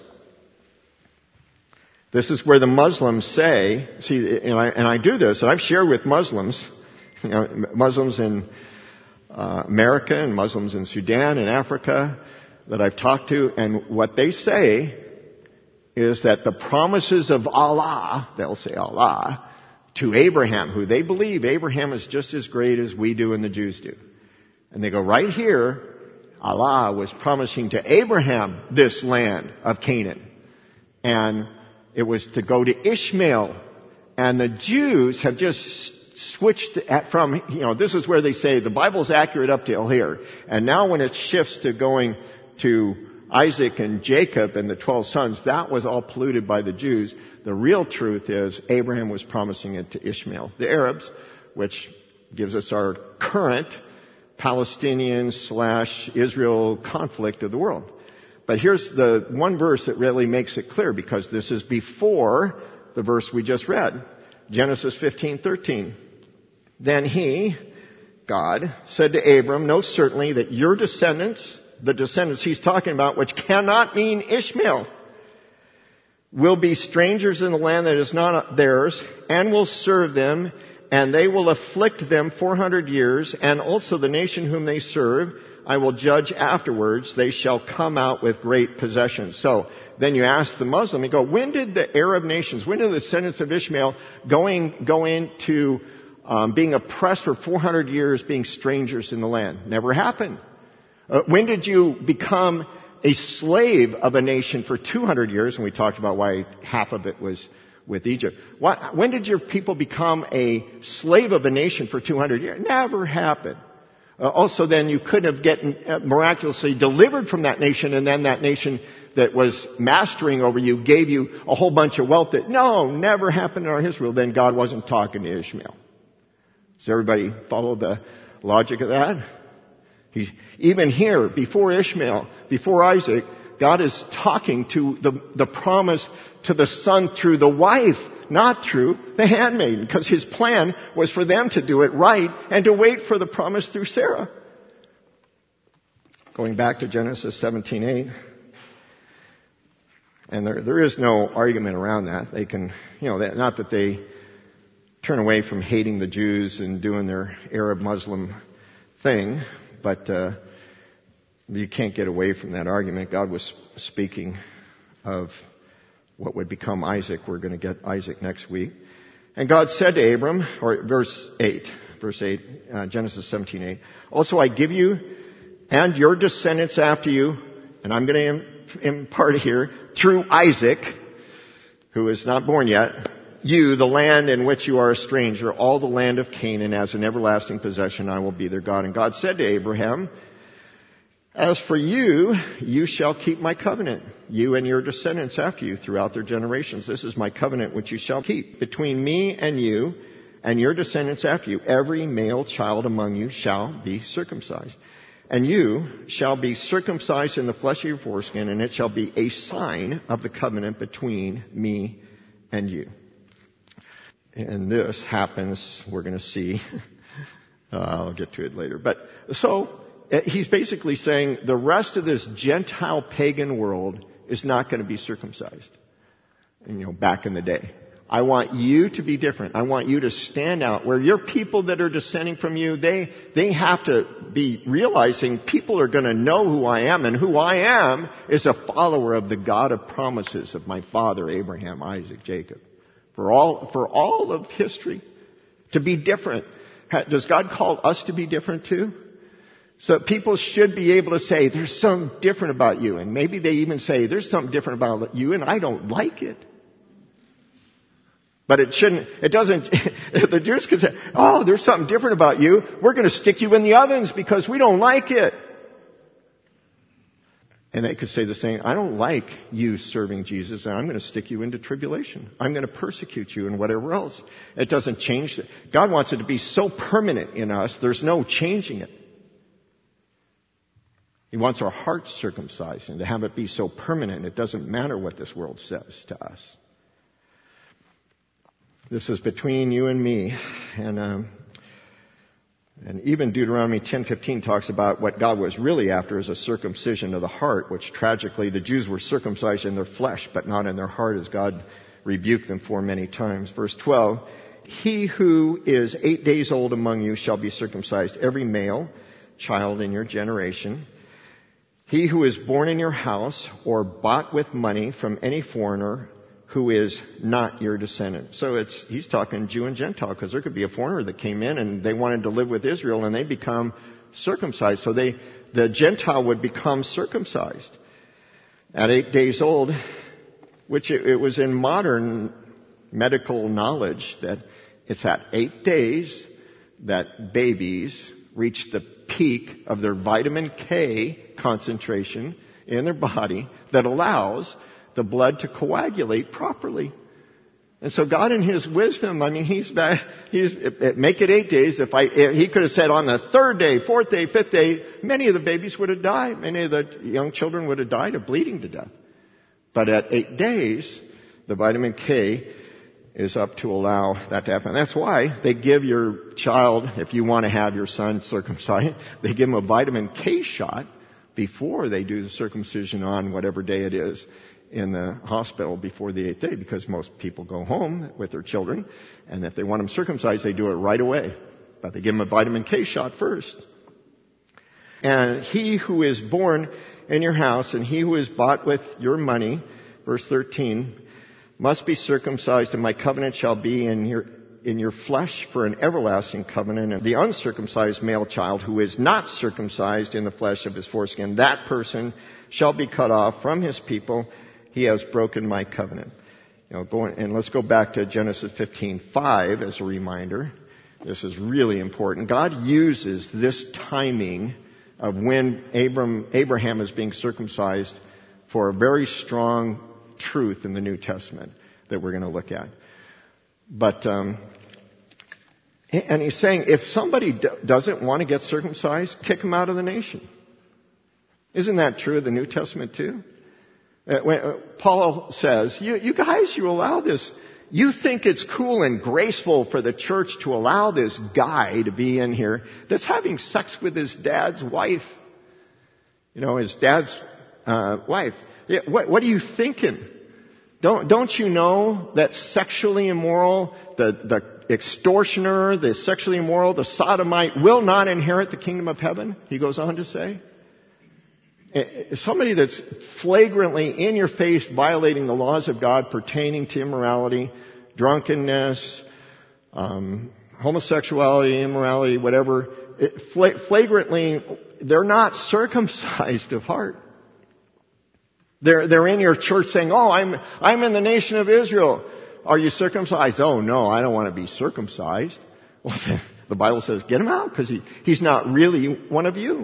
This is where the Muslims say, see, and I, and I do this, and I've shared with Muslims, you know, Muslims in uh, America and Muslims in Sudan and Africa that I've talked to, and what they say is that the promises of Allah, they'll say Allah, to Abraham, who they believe Abraham is just as great as we do and the Jews do. And they go, right here, Allah was promising to Abraham this land of Canaan. And it was to go to Ishmael. And the Jews have just switched at, from, you know, this is where they say the Bible's accurate up till here. And now when it shifts to going to Isaac and Jacob and the twelve sons, that was all polluted by the Jews. The real truth is Abraham was promising it to Ishmael. The Arabs, which gives us our current Palestinian slash Israel conflict of the world. But here's the one verse that really makes it clear, because this is before the verse we just read. Genesis fifteen thirteen. Then he, God, said to Abram, know certainly that your descendants, the descendants he's talking about, which cannot mean Ishmael, will be strangers in the land that is not theirs, and will serve them, and they will afflict them four hundred years, and also the nation whom they serve I will judge afterwards. They shall come out with great possessions. So then you ask the Muslim, you go, when did the Arab nations, when did the descendants of Ishmael going go into um, being oppressed for four hundred years, being strangers in the land? Never happened. Uh, when did you become a slave of a nation for two hundred years? And we talked about why half of it was with Egypt. What, when did your people become a slave of a nation for two hundred years? Never happened. Uh, also, then you could have gotten uh, miraculously delivered from that nation, and then that nation that was mastering over you gave you a whole bunch of wealth. That no, never happened in our history. Then God wasn't talking to Ishmael. Does everybody follow the logic of that? He, even here, before Ishmael, before Isaac, God is talking to the, the promise to the son through the wife, not through the handmaiden, because his plan was for them to do it right and to wait for the promise through Sarah. Going back to Genesis seventeen eight, and there, there is no argument around that. They can, you know, not that they turn away from hating the Jews and doing their Arab Muslim thing, but uh, you can't get away from that argument. God was speaking of what would become Isaac. We're going to get Isaac next week. And God said to Abram, or verse eight, verse eight, uh, Genesis seventeen eight, also I give you and your descendants after you, and I'm going to impart here, through Isaac, who is not born yet, you, the land in which you are a stranger, all the land of Canaan as an everlasting possession, I will be their God. And God said to Abraham, as for you, you shall keep my covenant, you and your descendants after you throughout their generations. This is my covenant which you shall keep between me and you and your descendants after you. Every male child among you shall be circumcised. And you shall be circumcised in the flesh of your foreskin, and it shall be a sign of the covenant between me and you. And this happens, we're going to see. uh, I'll get to it later. But so he's basically saying the rest of this Gentile pagan world is not going to be circumcised. And, you know, back in the day. I want you to be different. I want you to stand out. Where your people that are descending from you, they, they have to be realizing people are going to know who I am. And who I am is a follower of the God of promises of my father, Abraham, Isaac, Jacob. For all, for all of history. To be different. Does God call us to be different too? So people should be able to say, there's something different about you. And maybe they even say, there's something different about you and I don't like it. But it shouldn't, it doesn't, the Jews could say, oh, there's something different about you. We're going to stick you in the ovens because we don't like it. And they could say the same, I don't like you serving Jesus, and I'm going to stick you into tribulation. I'm going to persecute you and whatever else. It doesn't change it. God wants it to be so permanent in us, there's no changing it. He wants our hearts circumcised and to have it be so permanent, it doesn't matter what this world says to us. This is between you and me. And um, and even Deuteronomy ten fifteen talks about what God was really after is a circumcision of the heart, which tragically the Jews were circumcised in their flesh, but not in their heart, as God rebuked them for many times. Verse twelve, he who is eight days old among you shall be circumcised, every male child in your generation. He who is born in your house or bought with money from any foreigner who is not your descendant. So it's, he's talking Jew and Gentile, because there could be a foreigner that came in and they wanted to live with Israel and they become circumcised. So they, the Gentile would become circumcised at eight days old, which it, it was in modern medical knowledge that it's at eight days that babies reach the peak of their vitamin K concentration in their body that allows the blood to coagulate properly. And so God in His wisdom, I mean, He's, he's make it eight days. If I, if He could have said on the third day, fourth day, fifth day, many of the babies would have died. Many of the young children would have died of bleeding to death. But at eight days, the vitamin K is up to allow that to happen. That's why they give your child, if you want to have your son circumcised, they give him a vitamin K shot before they do the circumcision on whatever day it is in the hospital before the eighth day, because most people go home with their children, and if they want them circumcised, they do it right away. But they give them a vitamin K shot first. And he who is born in your house and he who is bought with your money, verse thirteen, must be circumcised, and my covenant shall be in your in your flesh for an everlasting covenant. And the uncircumcised male child who is not circumcised in the flesh of his foreskin, that person shall be cut off from his people. He has broken my covenant. You know, going, and let's go back to Genesis fifteen five as a reminder. This is really important. God uses this timing of when Abram, Abraham is being circumcised for a very strong truth in the New Testament that we're going to look at. But, um, and he's saying if somebody d- doesn't want to get circumcised, kick him out of the nation. Isn't that true of the New Testament too? Uh, when, uh, Paul says, you, you guys, you allow this. You think it's cool and graceful for the church to allow this guy to be in here that's having sex with his dad's wife. You know, his dad's uh, wife. Yeah, what, what are you thinking? Don't, don't you know that sexually immoral, the, the extortioner, the sexually immoral, the sodomite will not inherit the kingdom of heaven? He goes on to say. Somebody that's flagrantly in your face violating the laws of God pertaining to immorality, drunkenness, um, homosexuality, immorality, whatever, it, flagrantly, they're not circumcised of heart. They're, they're in your church saying, oh, I'm, I'm in the nation of Israel. Are you circumcised? Oh, no, I don't want to be circumcised. Well, the Bible says, get him out, because he, he's not really one of you.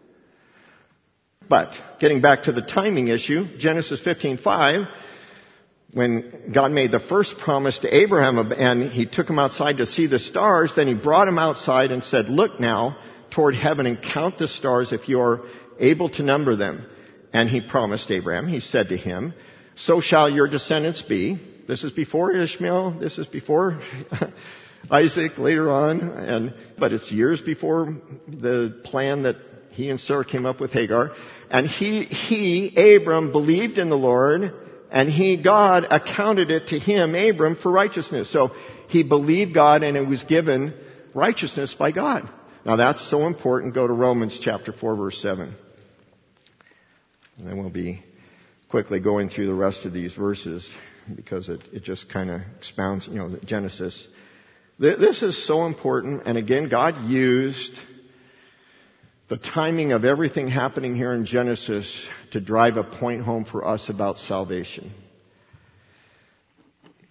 But, getting back to the timing issue, Genesis fifteen five, when God made the first promise to Abraham and he took him outside to see the stars, then he brought him outside and said, look now toward heaven and count the stars if you are able to number them. And he promised Abraham, he said to him, so shall your descendants be. This is before Ishmael, this is before Isaac later on, and but it's years before the plan that he and Sarah came up with Hagar. And he, he, Abram, believed in the Lord, and he, God, accounted it to him, Abram, for righteousness. So he believed God, and it was given righteousness by God. Now that's so important. Go to Romans chapter four, verse seven. And then we'll be quickly going through the rest of these verses because it, it just kind of expounds, you know, Genesis. This is so important. And again, God used the timing of everything happening here in Genesis to drive a point home for us about salvation.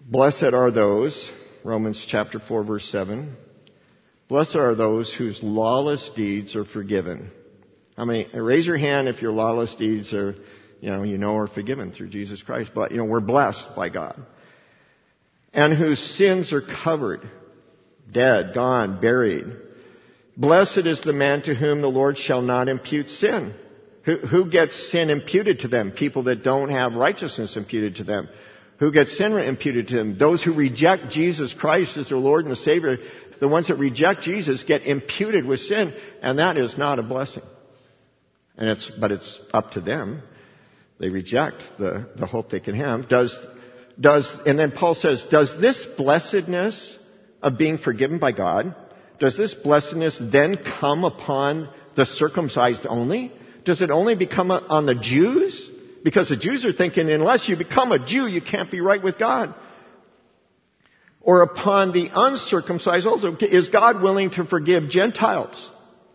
Blessed are those, Romans chapter four, verse seven, blessed are those whose lawless deeds are forgiven. How many, raise your hand if your lawless deeds are, you know, you know are forgiven through Jesus Christ. But, you know, we're blessed by God. And whose sins are covered, dead, gone, buried. Blessed is the man to whom the Lord shall not impute sin. Who, who gets sin imputed to them? People that don't have righteousness imputed to them. Who gets sin imputed to them? Those who reject Jesus Christ as their Lord and Savior. The ones that reject Jesus get imputed with sin, and that is not a blessing. And it's, but it's up to them. They reject the, the hope they can have. Does, does, and then Paul says, does this blessedness of being forgiven by God, does this blessedness then come upon the circumcised only? Does it only become on the Jews? Because the Jews are thinking, unless you become a Jew, you can't be right with God. Or upon the uncircumcised also. Is God willing to forgive Gentiles?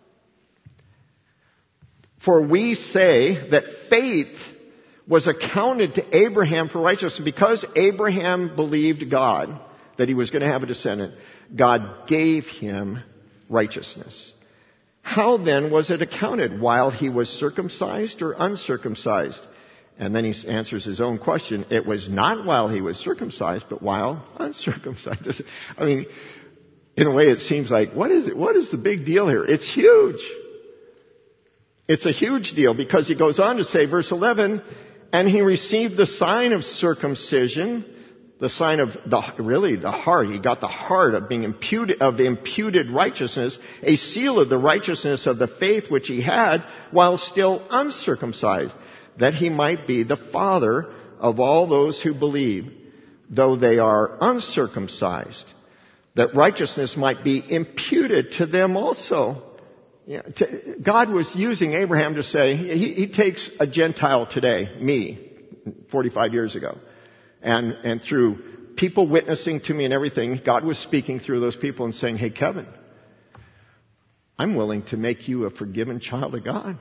For we say that faith was accounted to Abraham for righteousness. Because Abraham believed God, that he was going to have a descendant, God gave him righteousness. How then was it accounted? While he was circumcised or uncircumcised? And then he answers his own question. It was not while he was circumcised, but while uncircumcised. I mean, in a way it seems like, what is it? What is the big deal here? It's huge. It's a huge deal because he goes on to say, verse eleven, and he received the sign of circumcision, the sign of the, really the heart. He got the heart of being imputed, of the imputed righteousness, a seal of the righteousness of the faith which he had while still uncircumcised, that he might be the father of all those who believe, though they are uncircumcised, that righteousness might be imputed to them also. Yeah, to, God was using Abraham to say, he, he takes a Gentile today, me, forty-five years ago, and, and through people witnessing to me and everything, God was speaking through those people and saying, hey, Kevin, I'm willing to make you a forgiven child of God.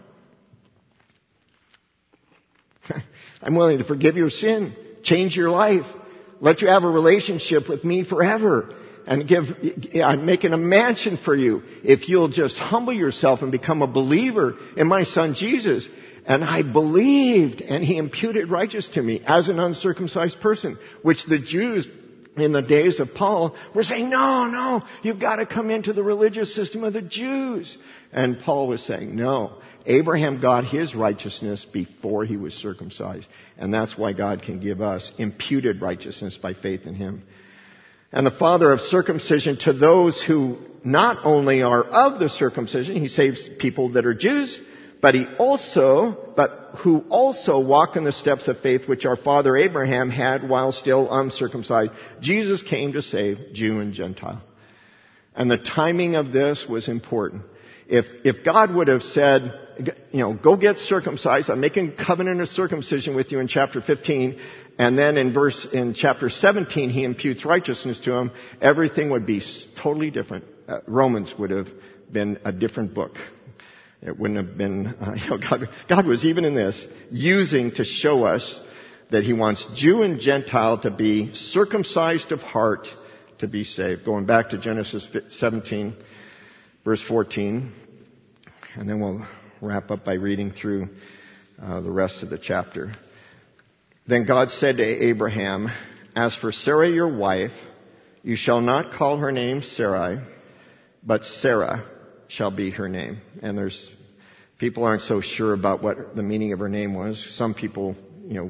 I'm willing to forgive your sin, change your life, let you have a relationship with me forever, and give, I'm making a mansion for you if you'll just humble yourself and become a believer in my son Jesus. And I believed, and he imputed righteousness to me as an uncircumcised person, which the Jews in the days of Paul were saying, no, no, you've got to come into the religious system of the Jews. And Paul was saying, no, Abraham got his righteousness before he was circumcised. And that's why God can give us imputed righteousness by faith in him. And the father of circumcision to those who not only are of the circumcision, he saves people that are Jews, but he also, but who also walk in the steps of faith which our father Abraham had while still uncircumcised. Jesus came to save Jew and Gentile. And the timing of this was important. If, if God would have said, you know, go get circumcised, I'm making a covenant of circumcision with you in chapter fifteen, and then in verse, in chapter seventeen, he imputes righteousness to him, everything would be totally different. Uh, Romans would have been a different book. It wouldn't have been, uh, you know, God, God was even in this using to show us that he wants Jew and Gentile to be circumcised of heart to be saved. Going back to Genesis seventeen, verse fourteen, and then we'll wrap up by reading through uh, the rest of the chapter. Then God said to Abraham, as for Sarah your wife, you shall not call her name Sarai, but Sarah shall be her name. And there's, people aren't so sure about what the meaning of her name was. Some people, you know,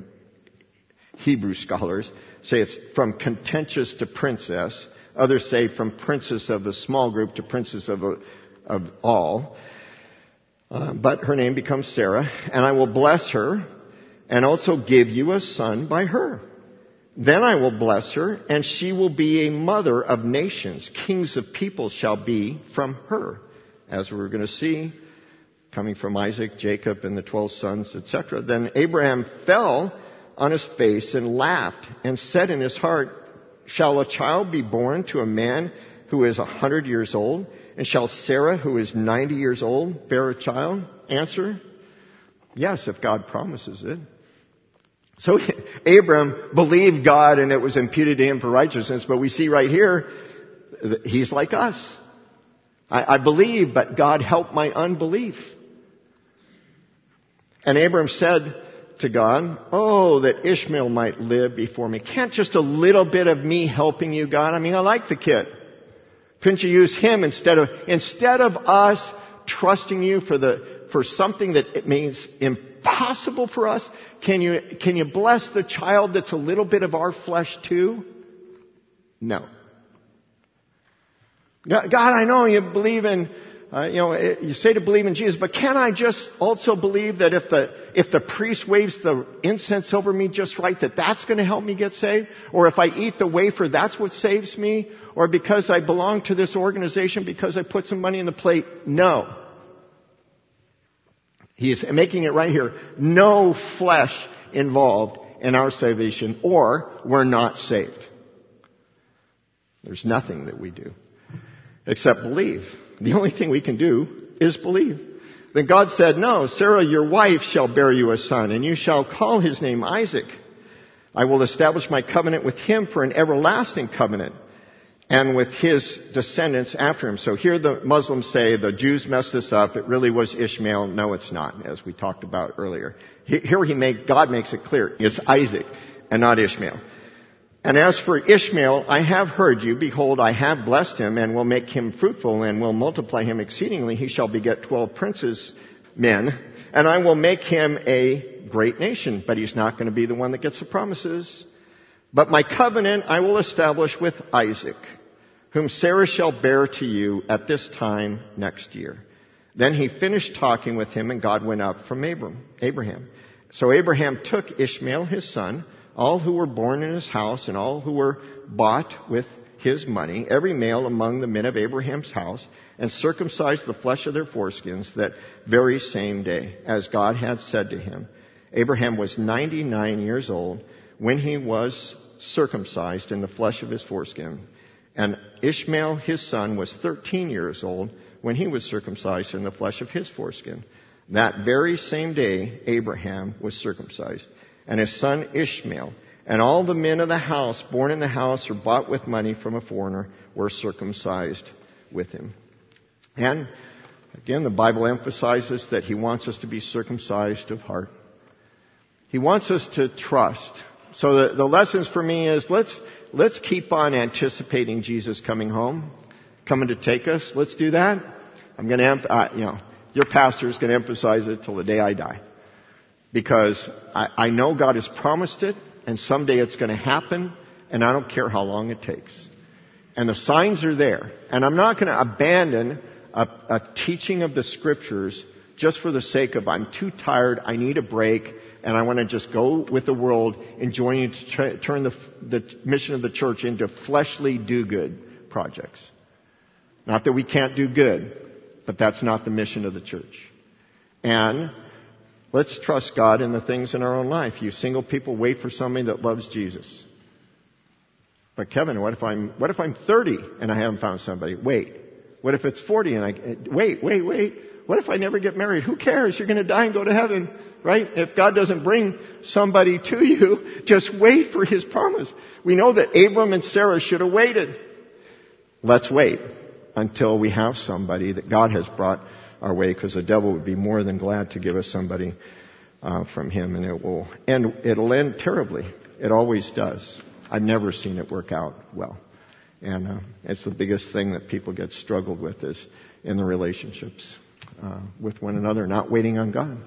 Hebrew scholars say it's from contentious to princess. Others say from princess of a small group to princess of, a, of all. Uh, but her name becomes Sarah, and I will bless her and also give you a son by her. Then I will bless her, and she will be a mother of nations. Kings of people shall be from her. As we're going to see, coming from Isaac, Jacob, and the twelve sons, et cetera. Then Abraham fell on his face and laughed and said in his heart, shall a child be born to a man who is a hundred years old? And shall Sarah, who is ninety years old, bear a child? Answer, yes, if God promises it. So Abram believed God and it was imputed to him for righteousness, but we see right here, he's like us. I, I believe, but God help my unbelief. And Abram said to God, oh, that Ishmael might live before me. Can't just a little bit of me helping you, God? I mean, I like the kid. Couldn't you use him instead of, instead of us trusting you for the, for something that it means impossible for us? Can you, can you bless the child that's a little bit of our flesh too? No. God, I know you believe in, uh, you know, you say to believe in Jesus, but can I just also believe that if the, if the priest waves the incense over me just right, that that's going to help me get saved? Or if I eat the wafer, that's what saves me? Or because I belong to this organization, because I put some money in the plate? No. He's making it right here. No flesh involved in our salvation, or we're not saved. There's nothing that we do except believe. The only thing we can do is believe. Then God said, no, Sarah, your wife shall bear you a son, and you shall call his name Isaac. I will establish my covenant with him for an everlasting covenant, and with his descendants after him. So here the Muslims say the Jews messed this up. It really was Ishmael. No, it's not, as we talked about earlier. Here he make, God makes it clear. It's Isaac and not Ishmael. And as for Ishmael, I have heard you. Behold, I have blessed him and will make him fruitful and will multiply him exceedingly. He shall beget twelve princes, men, and I will make him a great nation. But he's not going to be the one that gets the promises. But my covenant I will establish with Isaac, whom Sarah shall bear to you at this time next year. Then he finished talking with him, and God went up from Abram, Abraham. So Abraham took Ishmael his son, all who were born in his house, and all who were bought with his money, every male among the men of Abraham's house, and circumcised the flesh of their foreskins that very same day, as God had said to him. Abraham was ninety-nine years old when he was circumcised in the flesh of his foreskin. And Ishmael, his son, was thirteen years old when he was circumcised in the flesh of his foreskin. That very same day, Abraham was circumcised. And his son Ishmael, and all the men of the house, born in the house or bought with money from a foreigner, were circumcised with him. And again, the Bible emphasizes that he wants us to be circumcised of heart. He wants us to trust. So the, the lessons for me is let's let's keep on anticipating Jesus coming home, coming to take us. Let's do that. I'm going to, uh, you know, your pastor is going to emphasize it till the day I die. Because I, I know God has promised it, and someday it's going to happen, and I don't care how long it takes. And the signs are there. And I'm not going to abandon a, a teaching of the Scriptures just for the sake of I'm too tired, I need a break, and I want to just go with the world, enjoying to tra- turn the, the mission of the church into fleshly do-good projects. Not that we can't do good, but that's not the mission of the church. And let's trust God in the things in our own life. You single people, wait for somebody that loves Jesus. But Kevin, what if I'm, what if I'm thirty and I haven't found somebody? Wait. What if it's forty and I, wait, wait, wait. What if I never get married? Who cares? You're going to die and go to heaven, right? If God doesn't bring somebody to you, just wait for his promise. We know that Abram and Sarah should have waited. Let's wait until we have somebody that God has brought our way, because the devil would be more than glad to give us somebody uh, from him, and it will end. It'll end terribly. It always does. I've never seen it work out well, and uh, it's the biggest thing that people get struggled with is in the relationships uh, with one another, not waiting on God.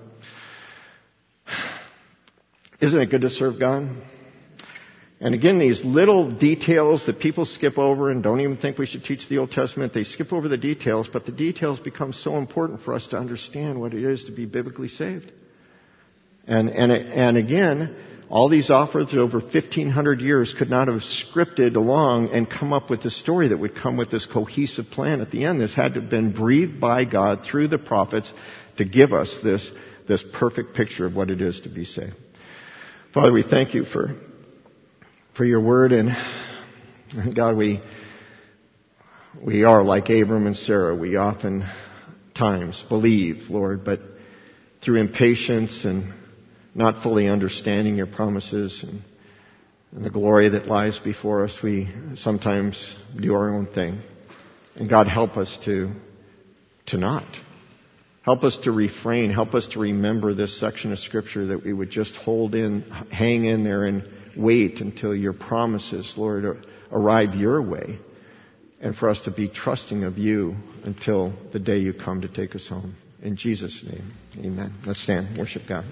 Isn't it good to serve God? And again, these little details that people skip over and don't even think we should teach the Old Testament, they skip over the details, but the details become so important for us to understand what it is to be biblically saved. And, and, and again, all these authors over fifteen hundred years could not have scripted along and come up with the story that would come with this cohesive plan at the end. This had to have been breathed by God through the prophets to give us this, this perfect picture of what it is to be saved. Father, we thank you for for your word, and God, we we are like Abram and Sarah. We often times believe, Lord, but through impatience and not fully understanding your promises and, and the glory that lies before us, we sometimes do our own thing. And God, help us to, to not. Help us to refrain. Help us to remember this section of Scripture, that we would just hold in, hang in there and wait until your promises, Lord, arrive your way. And for us to be trusting of you until the day you come to take us home. In Jesus' name, amen. Let's stand, worship God.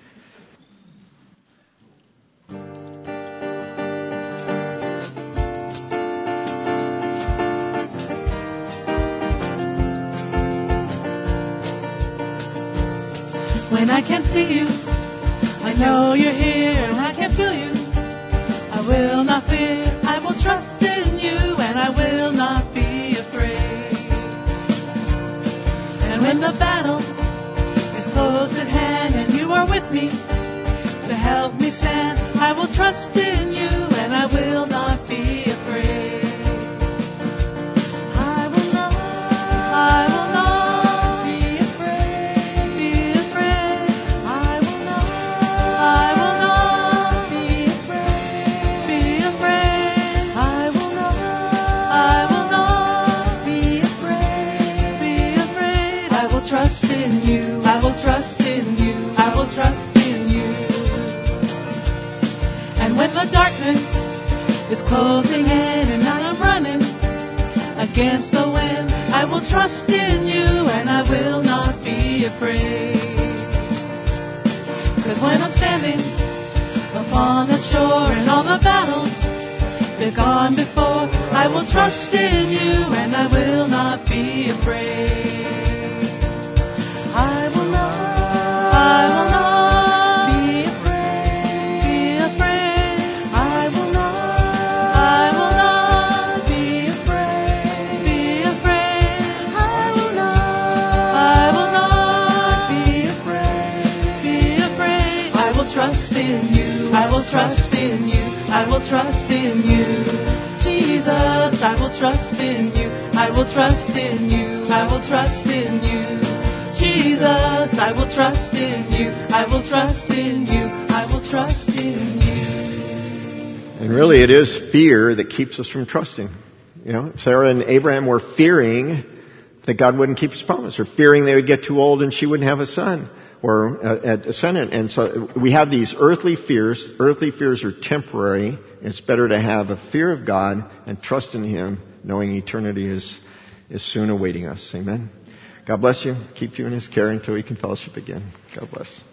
When I can't see you, I know you're here, and I can feel you. I will not fear, I will trust in you, and I will not be afraid. And when the battle is close at hand, and you are with me to help me stand, I will trust in you, and I will not be afraid. I will not, I will not. Trust in you, I will trust in you, I will trust in you. And when the darkness is closing in and I am running against the wind, I will trust in you and I will not be afraid. Because when I'm standing upon the shore and all the battles they've gone before, I will trust in you and I will not be afraid. I will not, I will not be afraid, be afraid. I will not, I will not be afraid, be afraid. I will not, I will not be afraid, be afraid. I will trust in you, I will trust in you, I will trust in you. Jesus, I will trust in you, I will trust in you, I will trust in you. Jesus, I will trust in you, I will trust in you, I will trust in you. And really it is fear that keeps us from trusting. You know, Sarah and Abraham were fearing that God wouldn't keep his promise, or fearing they would get too old and she wouldn't have a son or a, a descendant. And so we have these earthly fears. Earthly fears are temporary. And it's better to have a fear of God and trust in him, knowing eternity is, is soon awaiting us. Amen. God bless you. Keep you in his care until we can fellowship again. God bless.